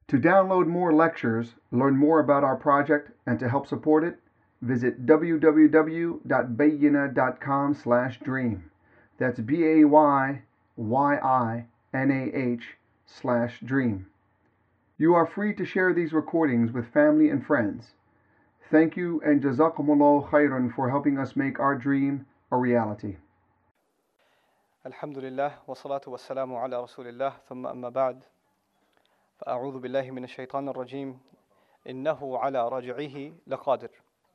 To download more lectures, learn more about our project, and to help support it, visit www.bayyinah.com/dream. That's BAYYINAH/dream. You are free to share these recordings with family and friends. Thank you and Jazakumullah khairan for helping us make our dream a reality. Alhamdulillah, wa salatu wa salamu ala rasulillah, thumma amma ba'd. فأعوذ بالله من الشيطان الرجيم إنه على رجعه لقادر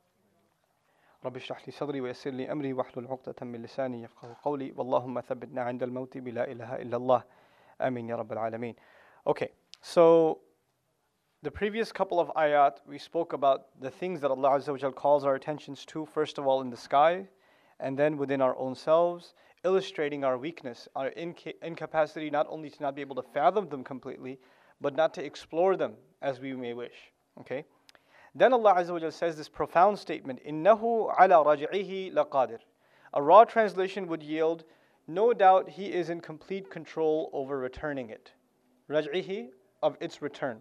رب اشرح لي صدري ويسر لي أمري واحلل عقدة من لساني يفقهوا قولي واللهم ثبتنا عند الموت بلا إله إلا الله آمين يا رب العالمين. Okay, so the previous couple of ayat we spoke about the things that Allah Azza wa Jal calls our attentions to, first of all in the sky and then within our own selves, illustrating our weakness, our incapacity not only to not be able to fathom them completely, but not to explore them as we may wish. Okay? Then Allah Azza wa Jalla says this profound statement, إِنَّهُ عَلَى رَجْعِهِ لَقَادِرٌ. A raw translation would yield, no doubt He is in complete control over returning it. رَجْعِهِ, of its return.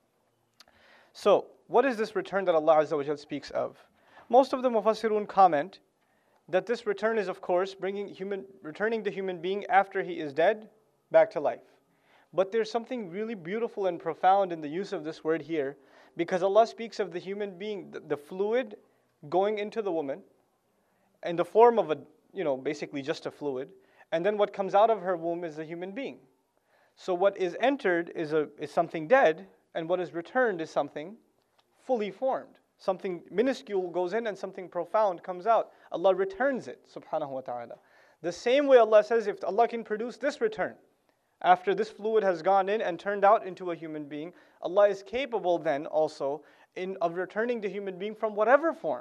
So, what is this return that Allah Azza wa Jalla speaks of? Most of the Mufassirun comment that this return is, of course, returning the human being after he is dead back to life. But there's something really beautiful and profound in the use of this word here, because Allah speaks of the human being, the fluid going into the woman, in the form of basically just a fluid, and then what comes out of her womb is a human being. So what is entered is something dead, and what is returned is something fully formed. Something minuscule goes in and something profound comes out. Allah returns it, subhanahu wa ta'ala. The same way Allah says, if Allah can produce this return, after this fluid has gone in and turned out into a human being, Allah is capable then also of returning the human being from whatever form.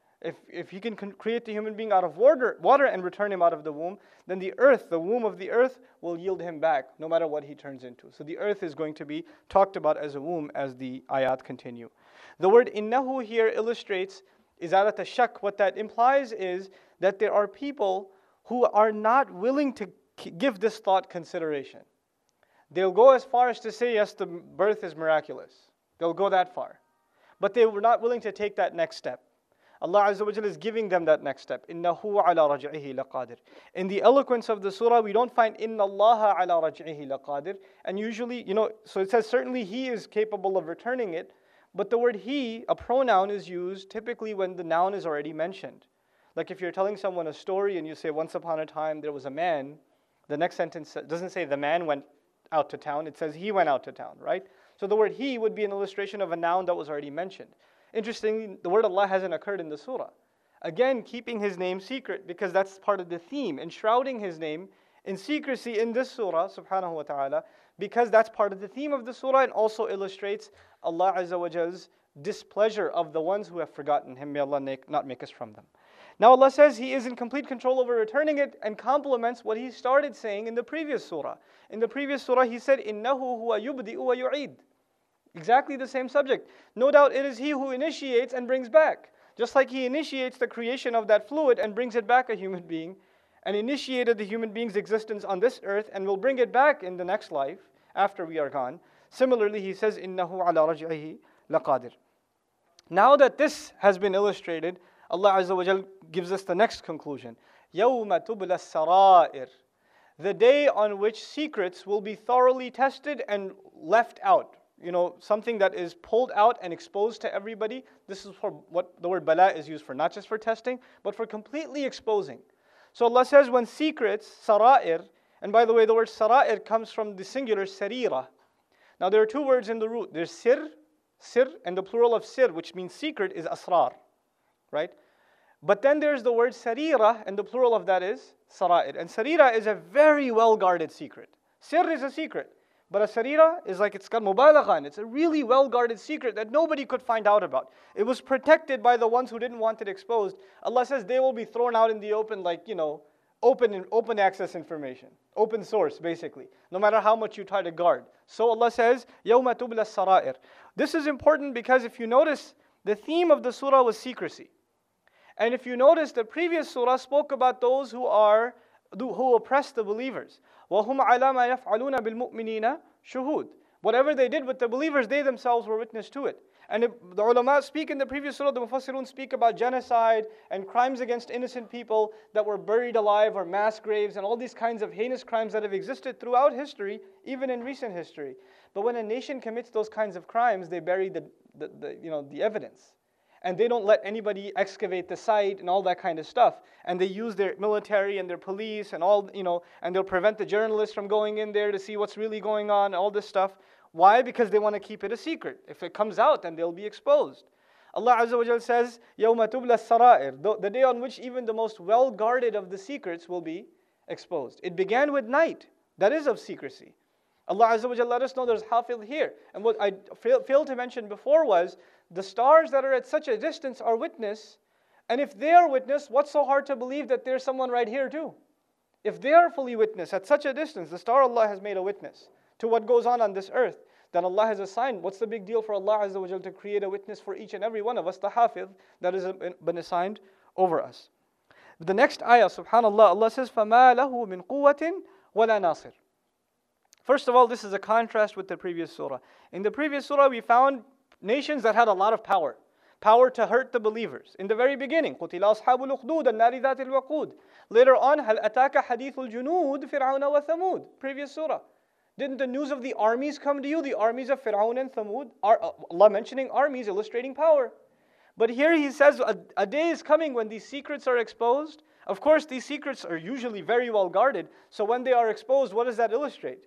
If He can create the human being out of water and return him out of the womb, then the earth, the womb of the earth, will yield him back no matter what he turns into. So the earth is going to be talked about as a womb as the ayat continue. The word innahu here illustrates izalat ash-shak. What that implies is that there are people who are not willing to give this thought consideration. They'll go as far as to say, yes, the birth is miraculous. They'll go that far. But they were not willing to take that next step. Allah Azza wa Jalla is giving them that next step. إِنَّهُ عَلَى رَجْعِهِ لَقَادِرٌ. In the eloquence of the surah, we don't find إِنَّ اللَّهَ عَلَى رَجْعِهِ لَقَادِرٌ. And usually, so it says certainly He is capable of returning it. But the word He, a pronoun, is used typically when the noun is already mentioned. Like if you're telling someone a story and you say, once upon a time there was a man, the next sentence doesn't say the man went out to town, it says he went out to town, right? So the word he would be an illustration of a noun that was already mentioned. Interestingly, the word Allah hasn't occurred in the surah. Again, keeping His name secret, because that's part of the theme, enshrouding His name in secrecy in this surah, subhanahu wa ta'ala, because that's part of the theme of the surah and also illustrates Allah Azza wa Jall's displeasure of the ones who have forgotten Him. May Allah not make us from them. Now Allah says He is in complete control over returning it and complements what He started saying in the previous surah. In the previous surah He said, إِنَّهُ هُوَ يُبْدِئُ وَيُعِيدُ. Exactly the same subject. No doubt it is He who initiates and brings back. Just like He initiates the creation of that fluid and brings it back a human being, and initiated the human being's existence on this earth and will bring it back in the next life after we are gone. Similarly, He says, إِنَّهُ عَلَى رَجْعِهِ لَقَادِرٌ. Now that this has been illustrated, Allah Azza wa Jal gives us the next conclusion. يَوْمَ تُبْلَى السَّرَائِرُ. The day on which secrets will be thoroughly tested and left out. Something that is pulled out and exposed to everybody. This is for what the word bala is used for, not just for testing, but for completely exposing. So Allah says when secrets, sara'ir, and by the way, the word sara'ir comes from the singular sarira. Now there are two words in the root. There's sir, and the plural of sir, which means secret, is asrar. Right? But then there's the word sarira, and the plural of that is sara'ir. And sarira is a very well-guarded secret. Sir is a secret. But a sarira is like it's got mubalagha. It's a really well-guarded secret that nobody could find out about. It was protected by the ones who didn't want it exposed. Allah says they will be thrown out in the open like, open access information. Open source, basically. No matter how much you try to guard. So Allah says, يَوْمَ تُبْلَى السَّرَائِرُ. This is important because if you notice, the theme of the surah was secrecy. And if you notice, the previous surah spoke about those who oppress the believers. وَهُمْ عَلَى مَا يَفْعَلُونَ بِالْمُؤْمِنِينَ شُهُودٌ. Whatever they did with the believers, they themselves were witness to it. And if the ulama speak in the previous surah, the mufassirun speak about genocide and crimes against innocent people that were buried alive or mass graves and all these kinds of heinous crimes that have existed throughout history, even in recent history. But when a nation commits those kinds of crimes, they bury the evidence. And they don't let anybody excavate the site and all that kind of stuff. And they use their military and their police and all, and they'll prevent the journalists from going in there to see what's really going on, all this stuff. Why? Because they want to keep it a secret. If it comes out, then they'll be exposed. Allah Azza wa Jal says, يَوْمَ تُبْلَى السَّرَائِرِ, the day on which even the most well-guarded of the secrets will be exposed. It began with night. That is of secrecy. Allah Azza wa Jal let us know there's hafidh here. And what I failed to mention before was, the stars that are at such a distance are witness. And if they are witness, what's so hard to believe that there's someone right here too? If they are fully witness at such a distance, the star Allah has made a witness to what goes on this earth, then Allah has assigned, what's the big deal for Allah Azza wa Jal to create a witness for each and every one of us, the hafidh that has been assigned over us. The next ayah, subhanallah, Allah says, فَمَا لَهُ مِنْ قُوَّةٍ وَلَا نَاصِرٍ. First of all, this is a contrast with the previous surah. In the previous surah, we found nations that had a lot of power to hurt the believers. In the very beginning, قُتِلَ أَصْحَابُ الْأُخْدُودِ النَّارِ ذَاتِ الْوَقُودِ. Later on, هَلْ أَتَاكَ حَدِيثُ الْجُنُودِ فِرْعَوْنَ وَثَمُودِ. Previous surah. Didn't the news of the armies come to you? The armies of Fir'aun and Thamud. Allah mentioning armies, illustrating power. But here He says a day is coming when these secrets are exposed. Of course, these secrets are usually very well guarded. So when they are exposed, what does that illustrate?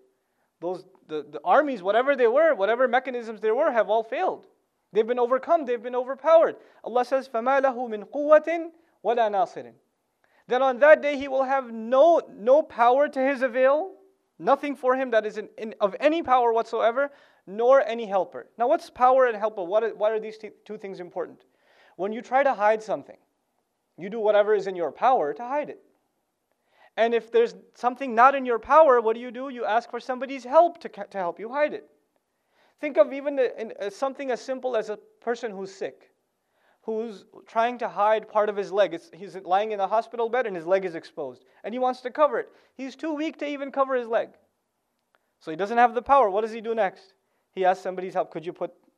The armies, whatever they were, whatever mechanisms there were, have all failed. They've been overcome, they've been overpowered. Allah says, فَمَا لَهُ مِنْ قُوَّةٍ وَلَا نَاصِرٍ. Then on that day He will have no power to His avail, nothing for Him that is of any power whatsoever, nor any helper. Now what's power and helper? Why are these two things important? When you try to hide something, you do whatever is in your power to hide it. And if there's something not in your power, what do? You ask for somebody's help to help you hide it. Think of even something as simple as a person who's sick, who's trying to hide part of his leg. He's lying in a hospital bed and his leg is exposed. And he wants to cover it. He's too weak to even cover his leg. So he doesn't have the power. What does he do next? He asks somebody's help. Could you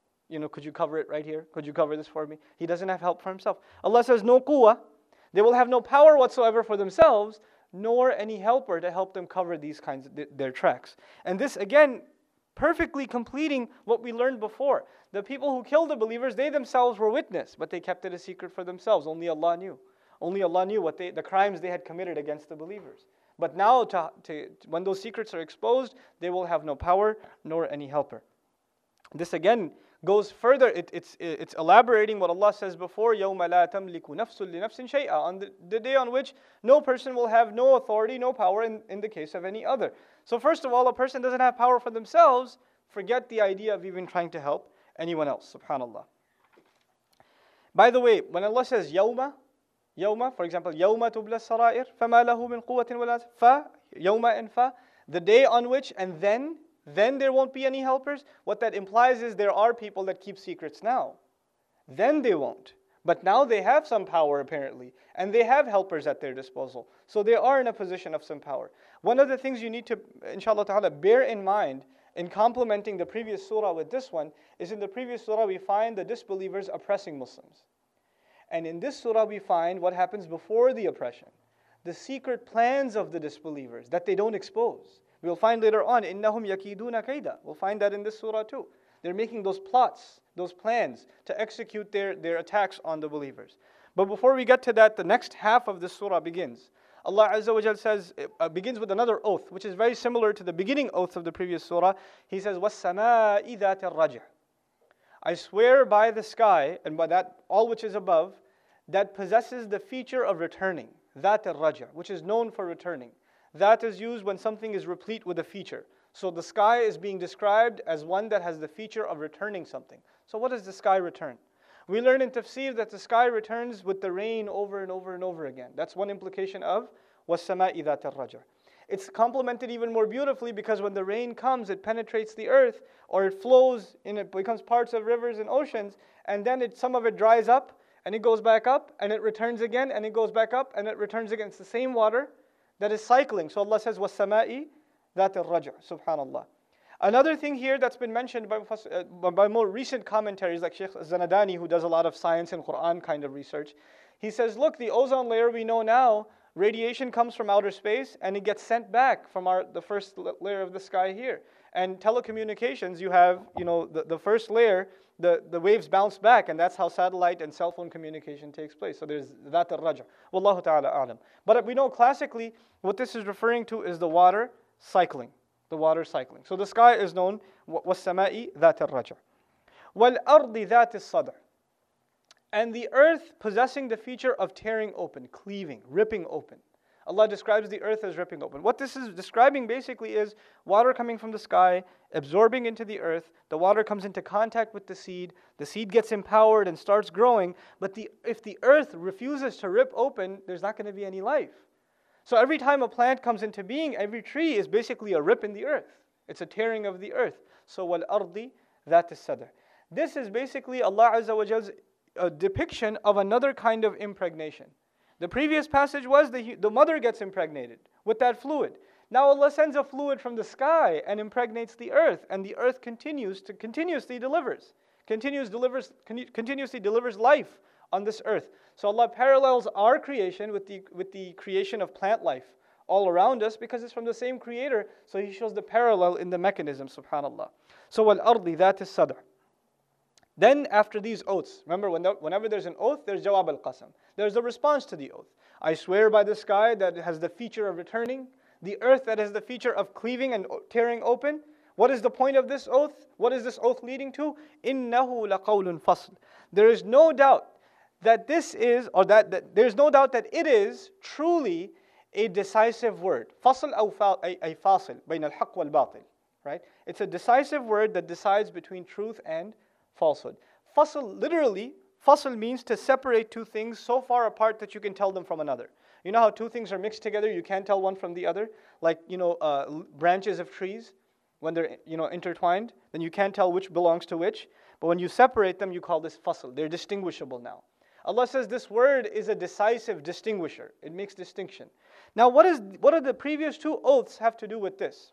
cover it right here? Could you cover this for me? He doesn't have help for himself. Allah says, no quwwah. They will have no power whatsoever for themselves, nor any helper to help them cover these kinds of their tracks. And this again, perfectly completing what we learned before. The people who killed the believers, they themselves were witness, but they kept it a secret for themselves. Only Allah knew. Only Allah knew the crimes they had committed against the believers. But now, when those secrets are exposed, they will have no power nor any helper. This again goes further. It's elaborating what Allah says before, يَوْمَ لَا تَمْلِكُ نَفْسٌ لِنَفْسٍ شَيْئًا, on the day on which no person will have no authority, no power in the case of any other. So first of all, a person doesn't have power for themselves. Forget the idea of even trying to help anyone else, subhanallah. By the way, when Allah says يَوْمَ, for example, يَوْمَ تُبْلَى السَّرَائِرِ فَمَا لَهُ مِنْ قُوَّةٍ وَلَا فَ, يَوْمَ and fa, the day on which, and then there won't be any helpers. What that implies is there are people that keep secrets now. Then they won't. But now they have some power apparently, and they have helpers at their disposal. So they are in a position of some power. One of the things you need to, inshallah ta'ala, bear in mind in complementing the previous surah with this one is in the previous surah we find the disbelievers oppressing Muslims. And in this surah we find what happens before the oppression. The secret plans of the disbelievers that they don't expose. We'll find later on, إِنَّهُمْ يَكِيدُونَ كَيْدًا. We'll find that in this surah too. They're making those plots, those plans to execute their attacks on the believers. But before we get to that, the next half of this surah begins. Allah Azza wa Jal says, begins with another oath, which is very similar to the beginning oath of the previous surah. He says, وَالسَّمَاءِ ذَاتِ الرَّجْعِ. I swear by the sky, and by that, all which is above, that possesses the feature of returning. ذَاتِ الرَّجْعِ, which is known for returning. That is used when something is replete with a feature. So the sky is being described as one that has the feature of returning something. So what does the sky return? We learn in tafsir that the sky returns with the rain over and over and over again. That's one implication of وَالسَّمَاءِ ذَاتِ الرَّجْعِ. It's complemented even more beautifully because when the rain comes, it penetrates the earth, or it flows, and it becomes parts of rivers and oceans, and then some of it dries up, and it goes back up, and it returns again, and it goes back up, and it returns again. It's the same water that is cycling. So Allah says, وَالسَّمَاءِ ذَاتِ الرَّجْعِ. Subhanallah. Another thing here that's been mentioned by more recent commentaries like Sheikh Zanadani, who does a lot of science and Quran kind of research, he says, look, the ozone layer we know now, radiation comes from outer space and it gets sent back from the first layer of the sky here. And telecommunications, you have, the first layer, the waves bounce back, and that's how satellite and cell phone communication takes place. So there's that al-raj'. Wallahu ta'ala a'lam. But we know classically what this is referring to is the water cycling. The water cycling. So the sky is known وَالسَّمَاءِ ذَاتِ الرَّجْعِ وَالْأَرْضِ ذَاتِ الصَّدْعِ. And the earth possessing the feature of tearing open, cleaving, ripping open. Allah describes the earth as ripping open. What this is describing basically is water coming from the sky, absorbing into the earth, the water comes into contact with the seed gets empowered and starts growing, but if the earth refuses to rip open, there's not going to be any life. So every time a plant comes into being, every tree is basically a rip in the earth. It's a tearing of the earth. So وَالْأَرْضِ ذَاتِ الصَّدْعِ. This is basically Allah Azza wa Jal's depiction of another kind of impregnation. The previous passage was the mother gets impregnated with that fluid. Now Allah sends a fluid from the sky and impregnates the earth, and the earth continuously delivers life on this earth. So Allah parallels our creation with the creation of plant life all around us because it's from the same creator. So He shows the parallel in the mechanism, subhanallah. So وَالْأَرْضِ ذَاتِ الصَّدْعِ. Then after these oaths, remember whenever there's an oath, there's jawab al-qasam. There's a response to the oath. I swear by the sky that has the feature of returning, the earth that has the feature of cleaving and tearing open. What is the point of this oath? What is this oath leading to? إِنَّهُ لَقَوْلٌ فَصْلٌ. There is no doubt that there's no doubt that it is truly a decisive word. فصل أي فاصل بين الحق والباطل. Right? It's a decisive word that decides between truth and falsehood. Fasl, literally, fasl means to separate two things so far apart that you can tell them from another. You know how two things are mixed together, you can't tell one from the other? Like, branches of trees, when they're, intertwined, then you can't tell which belongs to which. But when you separate them, you call this fasl. They're distinguishable now. Allah says this word is a decisive distinguisher. It makes distinction. Now, what do the previous two oaths have to do with this?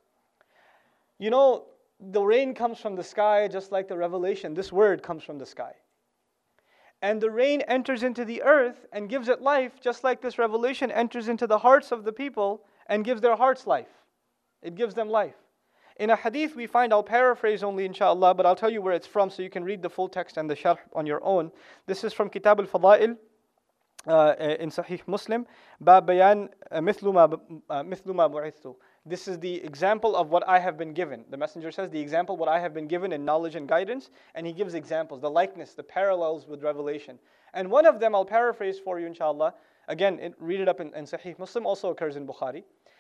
The rain comes from the sky just like the revelation. This word comes from the sky. And the rain enters into the earth and gives it life just like this revelation enters into the hearts of the people and gives their hearts life. It gives them life. In a hadith we find, I'll paraphrase only inshallah, but I'll tell you where it's from so you can read the full text and the sharh on your own. This is from Kitab al-Fada'il in Sahih Muslim. Bab bayan mithlu ma bu'ithu. This is the example of what I have been given. The messenger says the example what I have been given in knowledge and guidance, and he gives examples, the likeness, the parallels with revelation. And one of them I'll paraphrase for you inshallah. Again, read it up in Sahih Muslim, also occurs in Bukhari.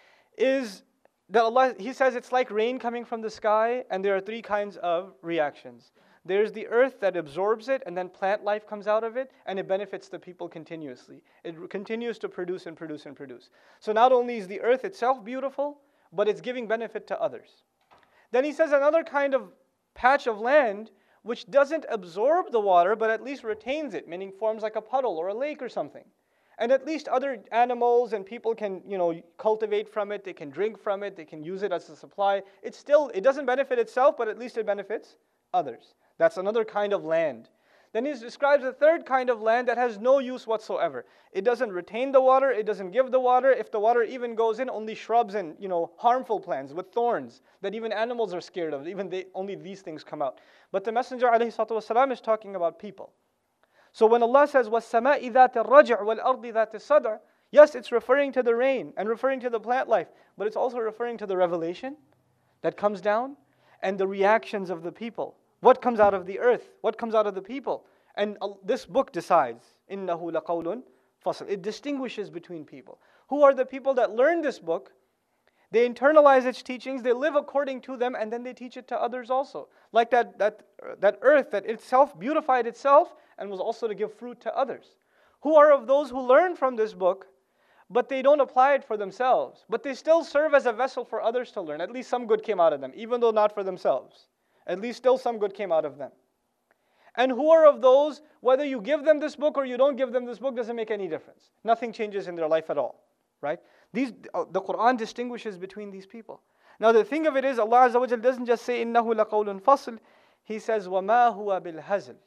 Is that Allah, He says it's like rain coming from the sky, and there are three kinds of reactions. There's the earth that absorbs it, and then plant life comes out of it, and it benefits the people continuously. It continues to produce and produce and produce. So not only is the earth itself beautiful, but it's giving benefit to others. Then He says another kind of patch of land which doesn't absorb the water, but at least retains it, meaning forms like a puddle or a lake or something. And at least other animals and people can, cultivate from it, they can drink from it, they can use it as a supply. It doesn't benefit itself, but at least it benefits others. That's another kind of land. Then He describes a third kind of land that has no use whatsoever. It doesn't retain the water, it doesn't give the water. If the water even goes in, only shrubs and harmful plants with thorns that even animals are scared of. Only these things come out. But the Messenger ﷺ is talking about people. So when Allah says وَالسَّمَاءِ ذَاتِ الرَّجْعِ وَالْأَرْضِ ذَاتِ الصَّدْعِ, yes, it's referring to the rain and referring to the plant life, but it's also referring to the revelation that comes down and the reactions of the people. What comes out of the earth? What comes out of the people? And this book decides. إِنَّهُ لَقَوْلٌ فَصْلٌ. It distinguishes between people. Who are the people that learn this book? They internalize its teachings, they live according to them, and then they teach it to others also. Like that earth that itself beautified itself and was also to give fruit to others. Who are of those who learn from this book, but they don't apply it for themselves. But they still serve as a vessel for others to learn. At least some good came out of them, even though not for themselves. At least still some good came out of them. And who are of those, whether you give them this book or you don't give them this book, doesn't make any difference. Nothing changes in their life at all. Right? The Quran distinguishes between these people. Now the thing of it is, Allah Azza wa Jal doesn't just say إِنَّهُ لَقَوْلٌ فَصْلٌ. He says وَمَا هُوَ بِالْهَزْلِ.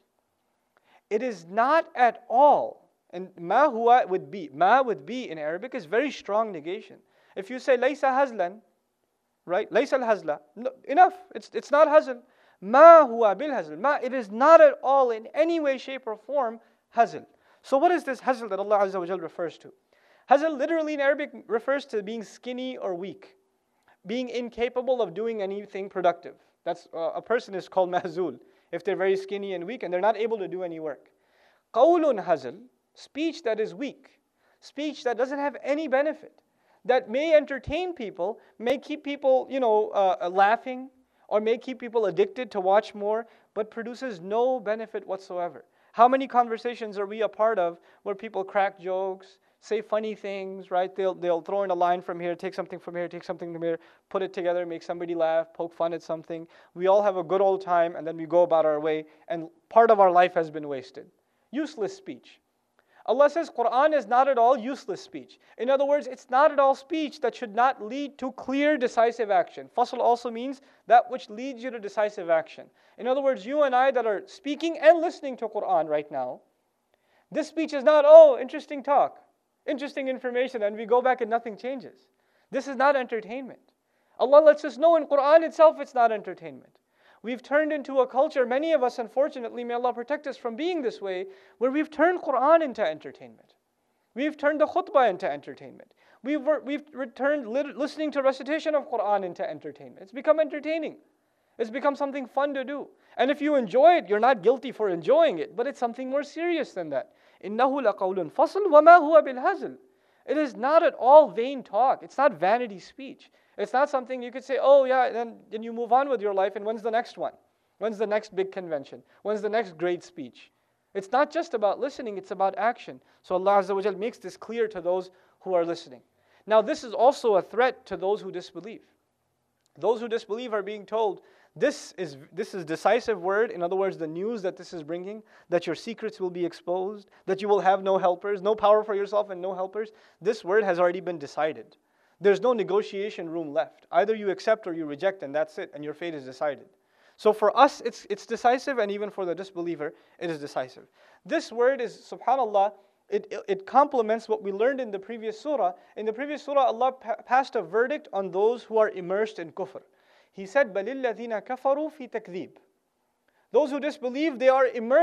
It is not at all. And ma huwa with be. Ma with be in Arabic is very strong negation. If you say laysa hazlan, right? Laysa al-hazla. No, enough. It's not hazl. Ma huwa bil hazl. Ma, it is not at all in any way, shape or form hazl. So what is this hazl that Allah Azza wa Jal refers to? Hazl literally in Arabic refers to being skinny or weak, being incapable of doing anything productive. That's a person is called mahzul if they're very skinny and weak and they're not able to do any work. Qawlun hazl, speech that is weak, speech that doesn't have any benefit, that may entertain people, may keep people, laughing, or may keep people addicted to watch more, but produces no benefit whatsoever. How many conversations are we a part of where people crack jokes, say funny things, right? They'll throw in a line from here, take something from here, take something from here, put it together, make somebody laugh, poke fun at something. We all have a good old time, and then we go about our way, and part of our life has been wasted. Useless speech. Allah says Quran is not at all useless speech. In other words, it's not at all speech that should not lead to clear, decisive action. Fasl also means that which leads you to decisive action. In other words, you and I that are speaking and listening to Quran right now, this speech is not, interesting talk, interesting information, and we go back and nothing changes. This is not entertainment. Allah lets us know in Quran itself it's not entertainment. We've turned into a culture, many of us unfortunately, may Allah protect us from being this way, where we've turned Quran into entertainment. We've turned the khutbah into entertainment. We've turned listening to recitation of Quran into entertainment. It's become entertaining. It's become something fun to do. And if you enjoy it, you're not guilty for enjoying it, but it's something more serious than that. إِنَّهُ لَقَوْلٌ فَصْلٌ وَمَا هُوَ بِالْهَزْلِ. It is not at all vain talk. It's not vanity speech. It's not something you could say, then you move on with your life, and when's the next one? When's the next big convention? When's the next great speech? It's not just about listening, it's about action. So Allah Azza wa Jal makes this clear to those who are listening. Now this is also a threat to those who disbelieve. Those who disbelieve are being told, this is decisive word, in other words, the news that this is bringing, that your secrets will be exposed, that you will have no helpers, no power for yourself and no helpers. This word has already been decided. There's no negotiation room left. Either you accept or you reject, and that's it, and your fate is decided. So for us, it's decisive, and even for the disbeliever, it is decisive. This word is, subhanAllah, it complements what we learned in the previous surah. In the previous surah, Allah passed a verdict on those who are immersed in kufr. He said, بَلِ الَّذِينَ كَفَرُوا فِي تَكْذِيبٍ. Those who disbelieve, they're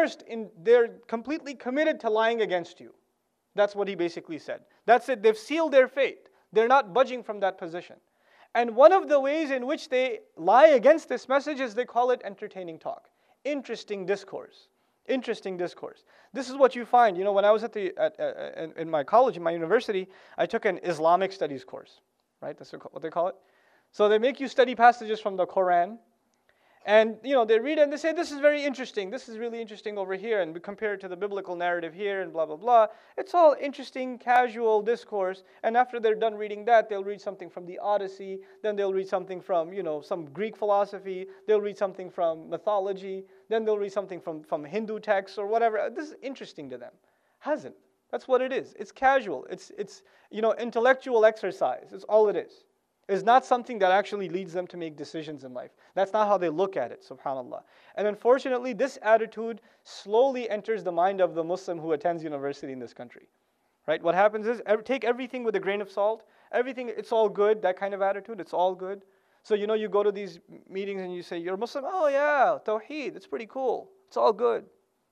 completely committed to lying against you. That's what he basically said. That's it, they've sealed their fate. They're not budging from that position. And one of the ways in which they lie against this message is they call it entertaining talk. Interesting discourse. Interesting discourse. This is what you find. When I was in my college, in my university, I took an Islamic studies course. Right? That's what they call it. So they make you study passages from the Quran. And they read it and they say, this is very interesting. This is really interesting over here. And we compare it to the biblical narrative here and blah, blah, blah. It's all interesting, casual discourse. And after they're done reading that, they'll read something from the Odyssey. Then they'll read something from, some Greek philosophy. They'll read something from mythology. Then they'll read something from Hindu texts or whatever. This is interesting to them. Hasn't. That's what it is. It's casual. It's intellectual exercise. It's all it is. Is not something that actually leads them to make decisions in life. That's not how they look at it, subhanAllah. And unfortunately, this attitude slowly enters the mind of the Muslim who attends university in this country. Right? What happens is, take everything with a grain of salt. Everything, it's all good, that kind of attitude, it's all good. So, you go to these meetings and you say, you're a Muslim? Oh yeah, Tawheed, it's pretty cool. It's all good.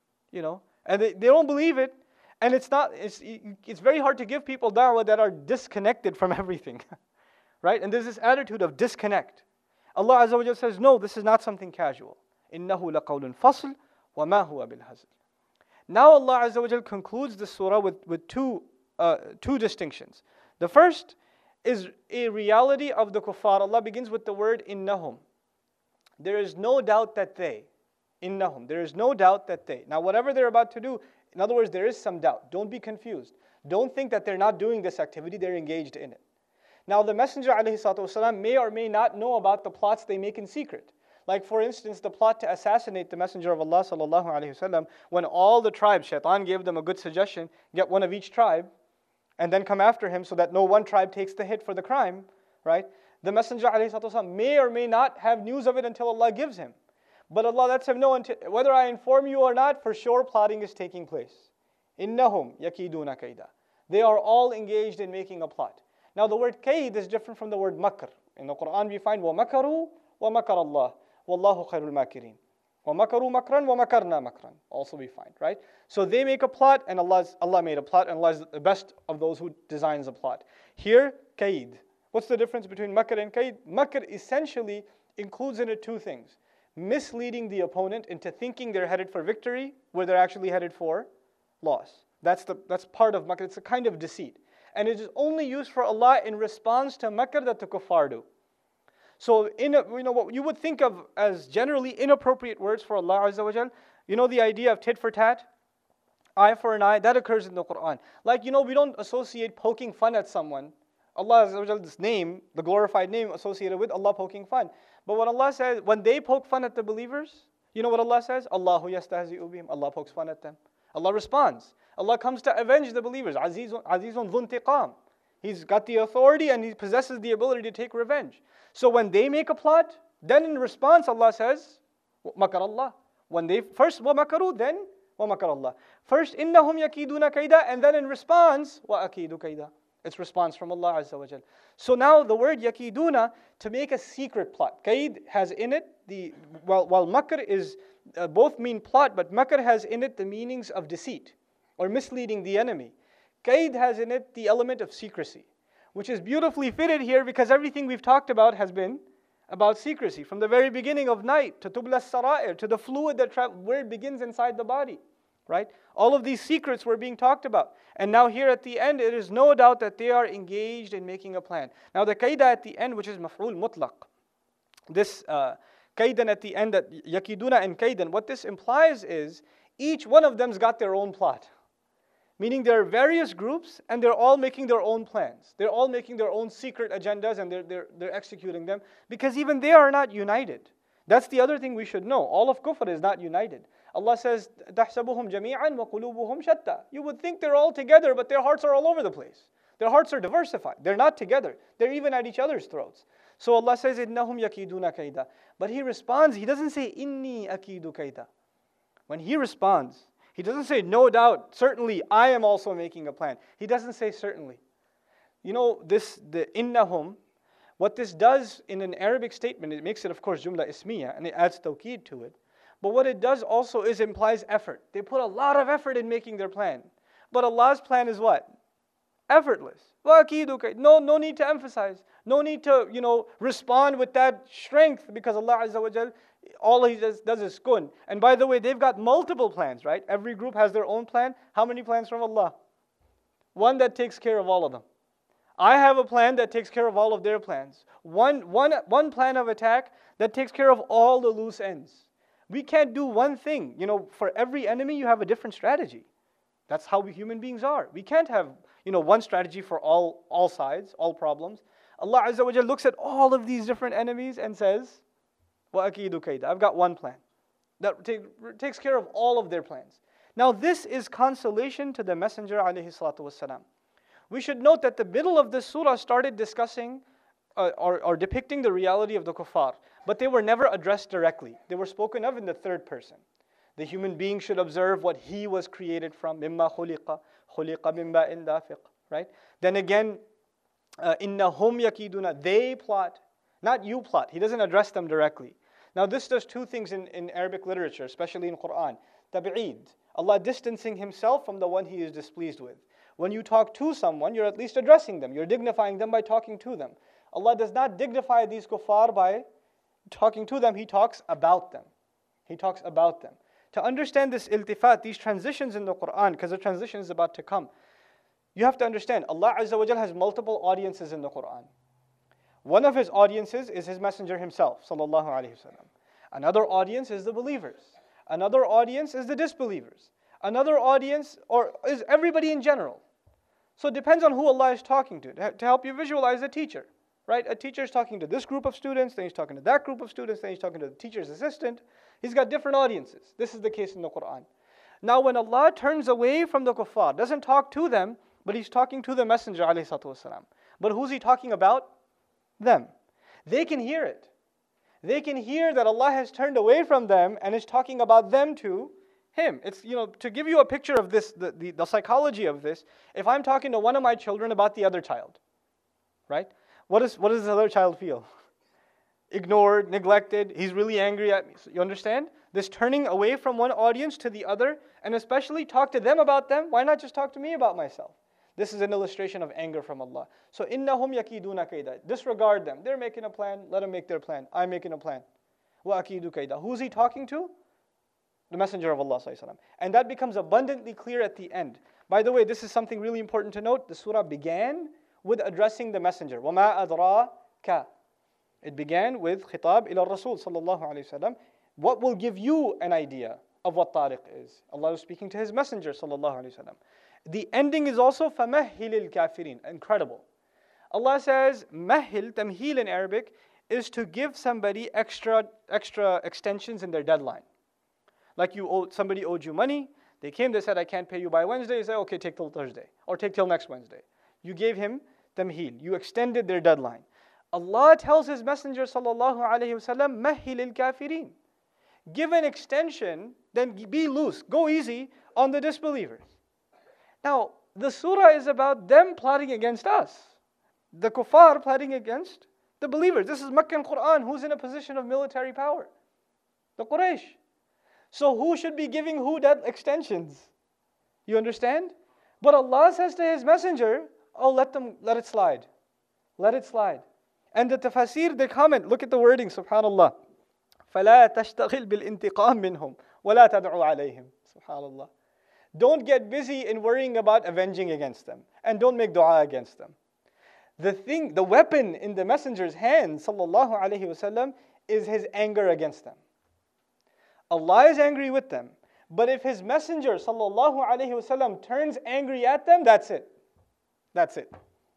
And they don't believe it. And it's very hard to give people da'wah that are disconnected from everything. Right? And there's this attitude of disconnect. Allah Azza wa Jalla says, no, this is not something casual. إِنَّهُ لَقَوْلٌ فَصْلٌ وَمَا هُوَ بِالْهَزْلِ. Now Allah Azza wa Jalla concludes the surah with two distinctions. The first is a reality of the kuffar. Allah begins with the word إِنَّهُمْ. There is no doubt that they. إِنَّهُمْ. There is no doubt that they. Now whatever they're about to do, in other words, there is some doubt. Don't be confused. Don't think that they're not doing this activity, they're engaged in it. Now the Messenger ﷺ may or may not know about the plots they make in secret. Like for instance, the plot to assassinate the Messenger of Allah ﷺ, when all the tribes, Shaitan gave them a good suggestion, get one of each tribe, and then come after him so that no one tribe takes the hit for the crime, right? The Messenger ﷺ may or may not have news of it until Allah gives him. But Allah lets him know, whether I inform you or not, for sure plotting is taking place. إِنَّهُمْ يَكِيدُونَ كَيْدًا. They are all engaged in making a plot. Now the word kayd is different from the word makr. In the Quran we find وَمَكَرُوا وَمَكَرَ اللَّهُ وَاللَّهُ خَيْرُ الْمَاكِرِينَ. وَمَكَرُوا مَكْرًا وَمَكَرْنَا مَكْرًا. Also we find, right? So they make a plot and Allah made a plot, and Allah is the best of those who designs a plot. Here, kayd. What's the difference between makr and kayd? Makr essentially includes in it two things. Misleading the opponent into thinking they're headed for victory where they're actually headed for loss. That's part of makr. It's a kind of deceit. And it is only used for Allah in response to makr that the kuffar do. So what you would think of as generally inappropriate words for Allah Azza wa Jal, the idea of tit for tat, eye for an eye, that occurs in the Quran. Like, we don't associate poking fun at someone. Allah Azza wa Jal's name, the glorified name associated with Allah poking fun. But when Allah says, when they poke fun at the believers, you know what Allah says? Allahu yastahzi'u bihim. Allah pokes fun at them. Allah responds. Allah comes to avenge the believers. Azizun dhu intiqam. He's got the authority and he possesses the ability to take revenge. So when they make a plot, then in response Allah says, makar Allah. When they first وَمَكَرُوا, then وَمَكَرَ Allah. First, إِنَّهُمْ يَكِيدُونَ كَيْدًا, and then in response, وَأَكِيدُ كَيْدًا. It's response from Allah Azza wa Jal. So now the word yakiduna, to make a secret plot. Kaid has in it, while makr is, both mean plot, but makr has in it the meanings of deceit or misleading the enemy. Kaid has in it the element of secrecy, which is beautifully fitted here because everything we've talked about has been about secrecy. From the very beginning of night, to tubla sara'ir, to the fluid where it begins inside the body. Right? All of these secrets were being talked about. And now here at the end, it is no doubt that they are engaged in making a plan. Now the kaidah at the end, which is maf'ul mutlaq. This kaidan at the end, that yakiduna and kaidan, what this implies is each one of them's got their own plot. Meaning there are various groups and they're all making their own plans. They're all making their own secret agendas and they're executing them because even they are not united. That's the other thing we should know. All of kufr is not united. Allah says, تَحْسَبُهُمْ جَمِيعًا وَقُلُوبُهُمْ شَتَّى. You would think they're all together, but their hearts are all over the place. Their hearts are diversified. They're not together. They're even at each other's throats. So Allah says, إِنَّهُمْ يَكِيدُونَ كَيْدًا. But He responds, He doesn't say, إِنِّي أَكِيدُ كَيْدًا. When He responds, He doesn't say, no doubt, certainly, I am also making a plan. He doesn't say certainly. The إِنَّهُمْ, what this does in an Arabic statement, it makes it, of course, jumla ismiya, and it adds tawqeed to it. But what it does also is implies effort. They put a lot of effort in making their plan. But Allah's plan is what? Effortless. No need to emphasize. No need to, respond with that strength because Allah Azza wa Jal, all He does is kun. And by the way, they've got multiple plans, right? Every group has their own plan. How many plans from Allah? One that takes care of all of them. I have a plan that takes care of all of their plans. One plan of attack that takes care of all the loose ends. We can't do one thing. For every enemy, you have a different strategy. That's how we human beings are. We can't have, one strategy for all sides, all problems. Allah Azza wa Jal looks at all of these different enemies and says, وَأَكِيدُ كَيْدًا. I've got one plan that takes care of all of their plans. Now this is consolation to the Messenger alayhi salatu wassalam. We should note that the middle of this surah started discussing or depicting the reality of the kuffar. But they were never addressed directly. They were spoken of in the third person. The human being should observe what he was created from. مِمَّا خُلِقَ مِمَّا إِن دَافِقَ. Right? Then again, إِنَّهُمْ يَكِيدُونَ. They plot. Not you plot. He doesn't address them directly. Now this does two things in Arabic literature, especially in Quran. Tab'id. Allah distancing Himself from the one He is displeased with. When you talk to someone, you're at least addressing them. You're dignifying them by talking to them. Allah does not dignify these kuffar by talking to them. He talks about them. He talks about them. To understand this iltifat, these transitions in the Quran, because the transition is about to come, you have to understand, Allah Azza wa Jal has multiple audiences in the Quran. One of His audiences is His Messenger Himself, sallallahu alaihi wasallam. Another audience is the believers. Another audience is the disbelievers. Another audience is everybody in general. So it depends on who Allah is talking to help you visualize a teacher. Right? A teacher is talking to this group of students, then he's talking to that group of students, then he's talking to the teacher's assistant. He's got different audiences. This is the case in the Quran. Now when Allah turns away from the kuffar, doesn't talk to them, but He's talking to the Messenger ﷺ. But who's He talking about? Them. They can hear it. They can hear that Allah has turned away from them and is talking about them to Him. It's, to give you a picture of this, the psychology of this, if I'm talking to one of my children about the other child, right? What does the other child feel? Ignored, neglected, he's really angry at me. So you understand? This turning away from one audience to the other, and especially talk to them about them. Why not just talk to me about myself? This is an illustration of anger from Allah. So, إِنَّهُمْ يَكِيدُونَ كَيْدًا. Disregard them. They're making a plan. Let them make their plan. I'm making a plan. وَأَكِيدُ كَيْدًا. Who's he talking to? The Messenger of Allah ﷺ. And that becomes abundantly clear at the end. By the way, this is something really important to note. The surah began with addressing the Messenger. وَمَا أَدْرَاكَ. It began with khitab ila Rasul sallallahu alayhi wasallam. What will give you an idea of what tariq is? Allah was speaking to His Messenger sallallahu alayhi wasallam. The ending is also فَمَهِّلِ الْكَافِرِينَ. Incredible. Allah says, mahil, tamhil in Arabic, is to give somebody extra extensions in their deadline. Like somebody owed you money, they came, they said, I can't pay you by Wednesday. You say, okay, take till Thursday, or take till next Wednesday. You gave him tamhil, you extended their deadline. Allah tells His Messenger sallallahu alayhi wasallam, mahil al-kafirin. Give an extension, then be loose, go easy on the disbelievers. Now, the surah is about them plotting against us. The kuffar plotting against the believers. This is Meccan Quran. Who's in a position of military power? The Quraysh. So who should be giving who that extensions? You understand? But Allah says to His Messenger, oh, let it slide. Let it slide. And the tafasir, they comment, look at the wording, subhanallah. فَلَا تَشْتَغِلْ بِالْإِنْتِقَامِ مِنْهُمْ وَلَا تَدْعُ عَلَيْهِمْ. Subhanallah. Don't get busy in worrying about avenging against them. And don't make dua against them. The weapon in the Messenger's hand, sallallahu alayhi wasallam, is his anger against them. Allah is angry with them. But if His Messenger, sallallahu alayhi wasallam, turns angry at them, that's it. That's it.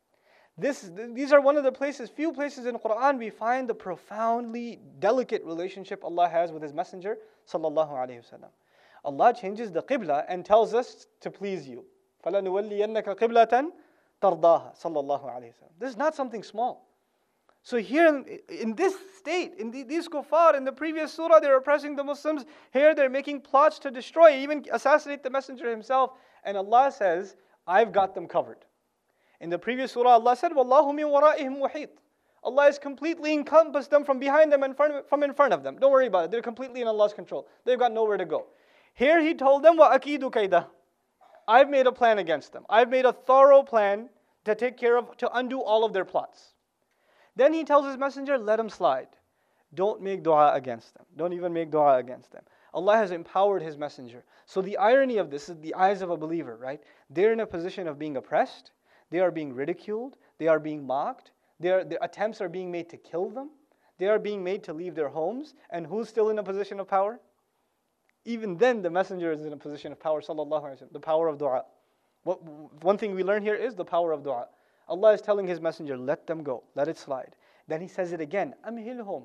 These are one of the few places in Quran we find the profoundly delicate relationship Allah has with His Messenger, sallallahu alayhi wasallam. Allah changes the qibla and tells us to please you. فَلَنُوَلِّيَنَّكَ قِبْلَةً تَرْضَاهَا sallallahu alayhi wasallam. This is not something small. So here in this state, in these kuffar, in the previous surah, they're oppressing the Muslims. Here they're making plots to destroy, even assassinate the Messenger himself. And Allah says, I've got them covered. In the previous surah, Allah said, وَاللَّهُ مِن وَرَائِهِمْ مُحِيطٌ. Allah has completely encompassed them from behind them and from in front of them. Don't worry about it. They're completely in Allah's control. They've got nowhere to go. Here He told them, وَأَكِيدُ كَيْدًا. I've made a plan against them. I've made a thorough plan to undo all of their plots. Then He tells His Messenger, let them slide. Don't make dua against them. Don't even make dua against them. Allah has empowered His Messenger. So the irony of this is the eyes of a believer, right? They're in a position of being oppressed. They are being ridiculed. They are being mocked. Their attempts are being made to kill them. They are being made to leave their homes. And who's still in a position of power? Even then, the Messenger is in a position of power, sallallahu alaihi wasallam, the power of dua. One thing we learn here is the power of dua. Allah is telling His Messenger, let them go, let it slide. Then He says it again, amhilhum.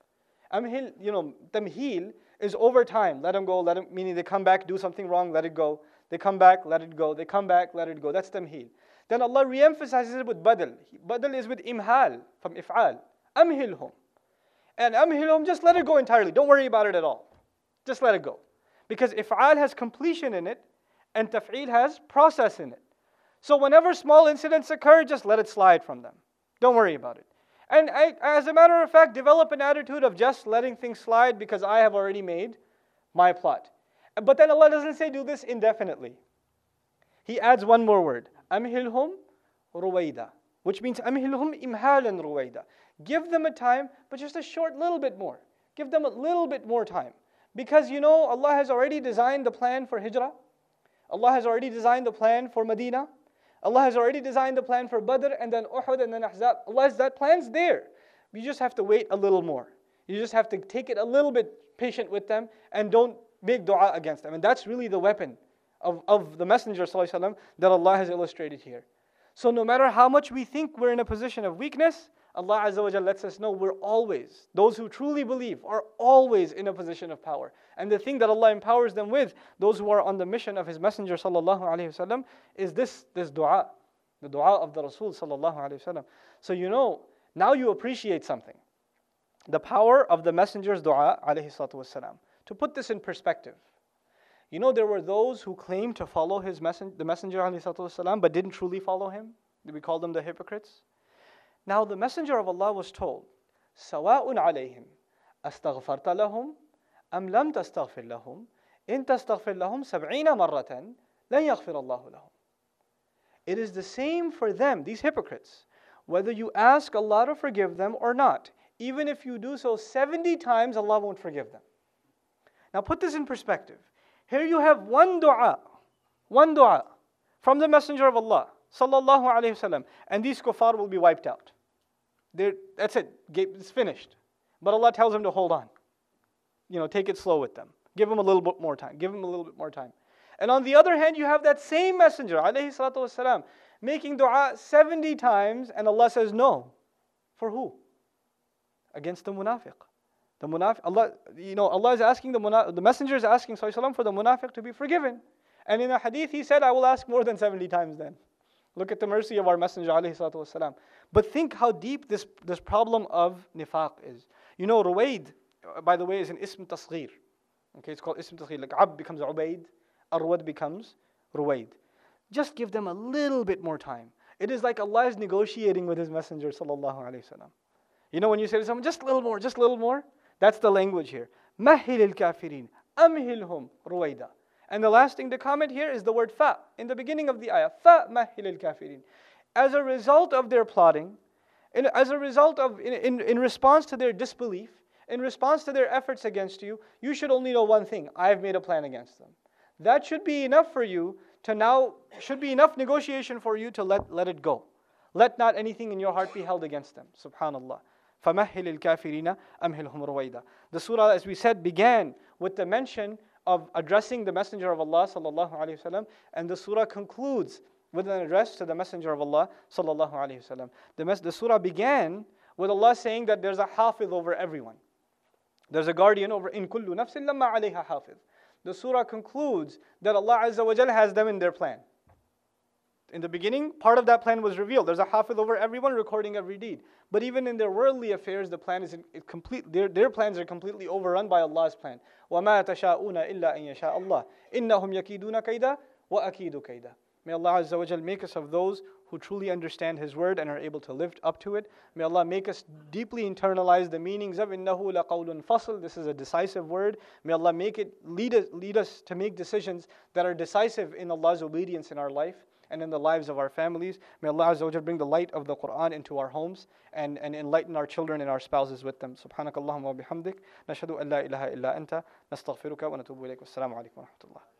Tamhil is over time. Let them go, meaning they come back, do something wrong, let it go. They come back, let it go. They come back, let it go. That's tamhil. Then Allah re-emphasizes it with badal. Badal is with imhal, from if'al. Amhilhum. And amhilhum, just let it go entirely. Don't worry about it at all. Just let it go. Because if'al has completion in it, and taf'il has process in it. So whenever small incidents occur, just let it slide from them. Don't worry about it. And as a matter of fact, develop an attitude of just letting things slide because I have already made my plot. But then Allah doesn't say do this indefinitely. He adds one more word. Amhilhum ruwaida. Which means amhilhum imhalan ruwaida. Give them a time, but just a short little bit more. Give them a little bit more time. Because Allah has already designed the plan for Hijrah. Allah has already designed the plan for Medina. Allah has already designed the plan for Badr and then Uhud and then Ahzab. That plan's there. You just have to wait a little more. You just have to take it a little bit patient with them and don't make dua against them. And that's really the weapon of the Messenger ﷺ that Allah has illustrated here. So no matter how much we think we're in a position of weakness, Allah Azza wa Jalla lets us know we're always, those who truly believe are always in a position of power. And the thing that Allah empowers them with, those who are on the mission of His Messenger sallallahu alaihi wasallam, is this dua, the dua of the Rasul sallallahu alaihi wasallam. So now you appreciate something. the power of the messenger's dua, alayhi salatu wassalam. To put this in perspective, you know there were those who claimed to follow the messenger, alayhi salatu wassalam, but didn't truly follow him. We call them the hypocrites. Now the messenger of Allah was told, سَوَاءٌ عَلَيْهِمْ أَسْتَغْفَرْتَ لَهُمْ أَمْ لَمْ تَسْتَغْفِرْ لَهُمْ إِن تَسْتَغْفِرْ لَهُمْ 70 مَرَّةً لَن يَغْفِرَ اللَّهُ لَهُمْ. It is the same for them, these hypocrites, whether you ask Allah to forgive them or not. Even if you do so 70 times, Allah won't forgive them. Now put this in perspective. Here you have one dua from the Messenger of Allah, sallallahu alayhi wasallam, and these kuffar will be wiped out. That's it, it's finished. But Allah tells them to hold on. Take it slow with them. Give them a little bit more time. Give them a little bit more time. And on the other hand, you have that same messenger, alayhi salatu wasalam, making dua 70 times, and Allah says no. For who? Against the munafiq. The munafiq, Allah is asking the messenger is asking sallallahu for the munafiq to be forgiven. And in a hadith, he said, I will ask more than 70 times then. Look at the mercy of our messenger, alayhi salatu wasalam. But think how deep this problem of nifaq is. Ruwaid, by the way, is an ism tasghir. Okay, it's called ism tasghir. Like Ab becomes Ubaid, Arwad becomes Ruwaid. Just give them a little bit more time. It is like Allah is negotiating with His Messenger, sallallahu alayhi wasallam. When you say to someone, just a little more, that's the language here. Mahil al-kafirin, amhilhum ruwaida. And the last thing to comment here is the word fa. In the beginning of the ayah, fa mahil al-kafirin. As a result of their plotting, as a result of, in response to their disbelief, in response to their efforts against you, you should only know one thing: I have made a plan against them. That should be enough for you should be enough negotiation for you to let it go. Let not anything in your heart be held against them. Subhanallah. فَمَهِّلِ الْكَافِرِينَ أَمْهِلْهُمْ رُوَيْدًا. The surah, as we said, began with the mention of addressing the Messenger of Allah sallallahu alaihi wasallam, and the surah concludes with an address to the Messenger of Allah sallallahu alaihi wasallam. The surah began with Allah saying that there's a hafiz over everyone. There's a guardian over in kullu nafsin lamma alayha hafiz. The surah concludes that Allah Azza wa Jal has them in their plan. In the beginning, part of that plan was revealed. There's a hafiz over everyone recording every deed. But even in their worldly affairs, the plan is complete. Their plans are completely overrun by Allah's plan. وَمَا تَشَاءُونَ إِلَّا أَن يَشَاءَ اللَّهُ إِنَّهُمْ يَكِيدُونَ كَيْدًا وَأَكِيدُ كَيْدًا. May Allah Azza wa Jal make us of those who truly understand His word and are able to live up to it. May Allah make us deeply internalize the meanings of إِنَّهُ لَقَوْلٌ فَصْلٌ. This is a decisive word. May Allah make it lead us to make decisions that are decisive in Allah's obedience in our life and in the lives of our families. May Allah Azza wa Jal bring the light of the Quran into our homes and enlighten our children and our spouses with them. Subhanakallahumma wa bihamdik. Nashhadu an la ilaha illa anta. Nastaghfiruka wa natubu ilayk. Wassalamu alaikum wa rahmatullah.